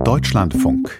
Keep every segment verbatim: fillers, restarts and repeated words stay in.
Deutschlandfunk.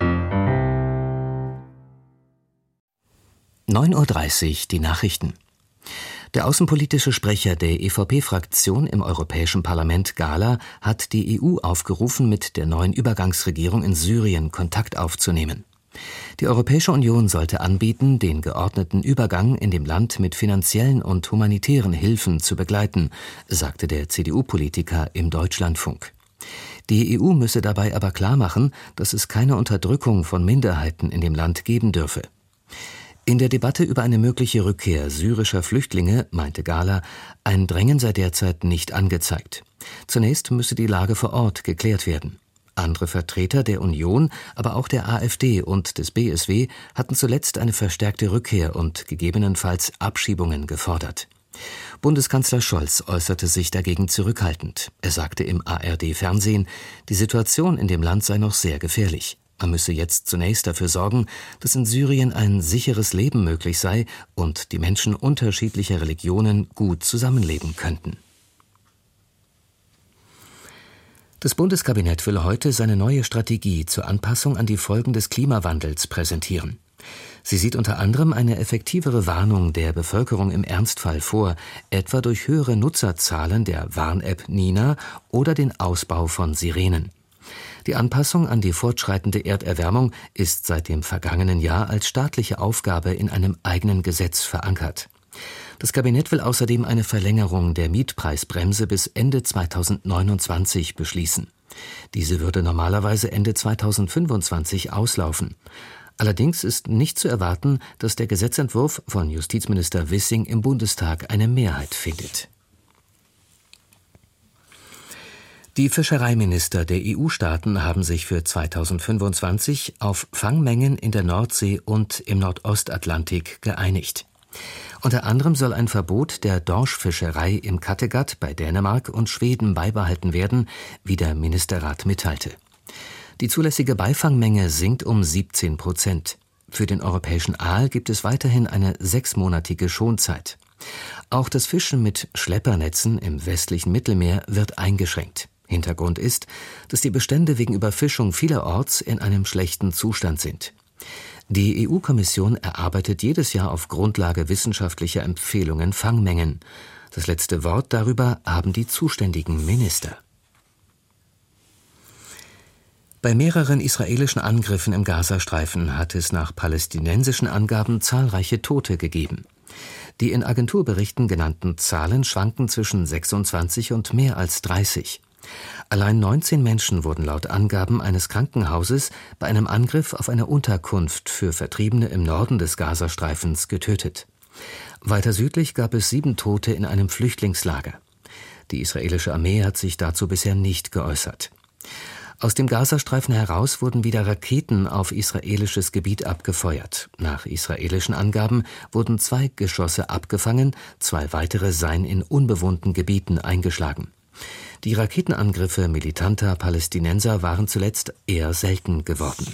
neun Uhr dreißig, die Nachrichten. Der außenpolitische Sprecher der E V P-Fraktion im Europäischen Parlament, Gahler, hat die E U aufgerufen, mit der neuen Übergangsregierung in Syrien Kontakt aufzunehmen. Die Europäische Union sollte anbieten, den geordneten Übergang in dem Land mit finanziellen und humanitären Hilfen zu begleiten, sagte der C D U-Politiker im Deutschlandfunk. Die E U müsse dabei aber klarmachen, dass es keine Unterdrückung von Minderheiten in dem Land geben dürfe. In der Debatte über eine mögliche Rückkehr syrischer Flüchtlinge meinte Gahler, ein Drängen sei derzeit nicht angezeigt. Zunächst müsse die Lage vor Ort geklärt werden. Andere Vertreter der Union, aber auch der AfD und des B S W hatten zuletzt eine verstärkte Rückkehr und gegebenenfalls Abschiebungen gefordert. Bundeskanzler Scholz äußerte sich dagegen zurückhaltend. Er sagte im A R D-Fernsehen, die Situation in dem Land sei noch sehr gefährlich. Man müsse jetzt zunächst dafür sorgen, dass in Syrien ein sicheres Leben möglich sei und die Menschen unterschiedlicher Religionen gut zusammenleben könnten. Das Bundeskabinett will heute seine neue Strategie zur Anpassung an die Folgen des Klimawandels präsentieren. Sie sieht unter anderem eine effektivere Warnung der Bevölkerung im Ernstfall vor, etwa durch höhere Nutzerzahlen der Warn-App Nina oder den Ausbau von Sirenen. Die Anpassung an die fortschreitende Erderwärmung ist seit dem vergangenen Jahr als staatliche Aufgabe in einem eigenen Gesetz verankert. Das Kabinett will außerdem eine Verlängerung der Mietpreisbremse bis Ende zweitausendneunundzwanzig beschließen. Diese würde normalerweise Ende zweitausendfünfundzwanzig auslaufen. Allerdings ist nicht zu erwarten, dass der Gesetzentwurf von Justizminister Wissing im Bundestag eine Mehrheit findet. Die Fischereiminister der E U-Staaten haben sich für zweitausendfünfundzwanzig auf Fangmengen in der Nordsee und im Nordostatlantik geeinigt. Unter anderem soll ein Verbot der Dorschfischerei im Kattegat bei Dänemark und Schweden beibehalten werden, wie der Ministerrat mitteilte. Die zulässige Beifangmenge sinkt um siebzehn Prozent. Für den europäischen Aal gibt es weiterhin eine sechsmonatige Schonzeit. Auch das Fischen mit Schleppernetzen im westlichen Mittelmeer wird eingeschränkt. Hintergrund ist, dass die Bestände wegen Überfischung vielerorts in einem schlechten Zustand sind. Die E U-Kommission erarbeitet jedes Jahr auf Grundlage wissenschaftlicher Empfehlungen Fangmengen. Das letzte Wort darüber haben die zuständigen Minister. Bei mehreren israelischen Angriffen im Gazastreifen hat es nach palästinensischen Angaben zahlreiche Tote gegeben. Die in Agenturberichten genannten Zahlen schwanken zwischen sechsundzwanzig und mehr als dreißig. Allein neunzehn Menschen wurden laut Angaben eines Krankenhauses bei einem Angriff auf eine Unterkunft für Vertriebene im Norden des Gazastreifens getötet. Weiter südlich gab es sieben Tote in einem Flüchtlingslager. Die israelische Armee hat sich dazu bisher nicht geäußert. Aus dem Gazastreifen heraus wurden wieder Raketen auf israelisches Gebiet abgefeuert. Nach israelischen Angaben wurden zwei Geschosse abgefangen, zwei weitere seien in unbewohnten Gebieten eingeschlagen. Die Raketenangriffe militanter Palästinenser waren zuletzt eher selten geworden.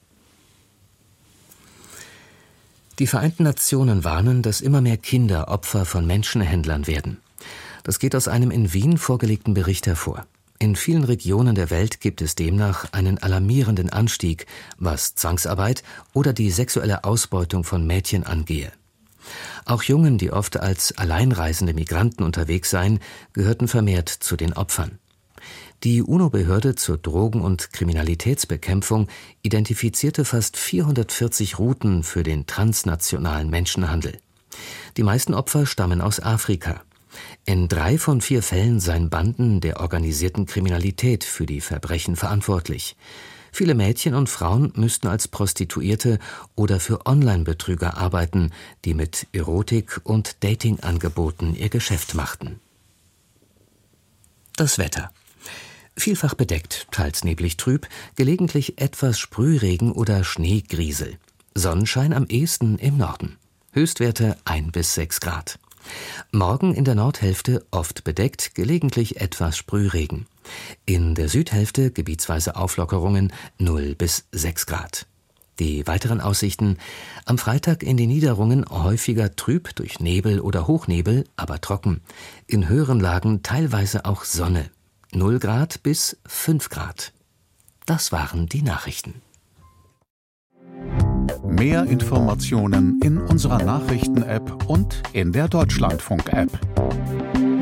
Die Vereinten Nationen warnen, dass immer mehr Kinder Opfer von Menschenhändlern werden. Das geht aus einem in Wien vorgelegten Bericht hervor. In vielen Regionen der Welt gibt es demnach einen alarmierenden Anstieg, was Zwangsarbeit oder die sexuelle Ausbeutung von Mädchen angehe. Auch Jungen, die oft als alleinreisende Migranten unterwegs seien, gehörten vermehrt zu den Opfern. Die UNO-Behörde zur Drogen- und Kriminalitätsbekämpfung identifizierte fast vierhundertvierzig Routen für den transnationalen Menschenhandel. Die meisten Opfer stammen aus Afrika. In drei von vier Fällen seien Banden der organisierten Kriminalität für die Verbrechen verantwortlich. Viele Mädchen und Frauen müssten als Prostituierte oder für Online-Betrüger arbeiten, die mit Erotik- und Dating-Angeboten ihr Geschäft machten. Das Wetter. Vielfach bedeckt, teils neblig trüb, gelegentlich etwas Sprühregen oder Schneegriesel. Sonnenschein am ehesten im Norden. Höchstwerte ein bis sechs Grad. Morgen in der Nordhälfte oft bedeckt, gelegentlich etwas Sprühregen. In der Südhälfte gebietsweise Auflockerungen null bis sechs Grad. Die weiteren Aussichten: am Freitag in den Niederungen häufiger trüb durch Nebel oder Hochnebel, aber trocken. In höheren Lagen teilweise auch Sonne. null Grad bis fünf Grad. Das waren die Nachrichten. Mehr Informationen in unserer Nachrichten-App und in der Deutschlandfunk-App.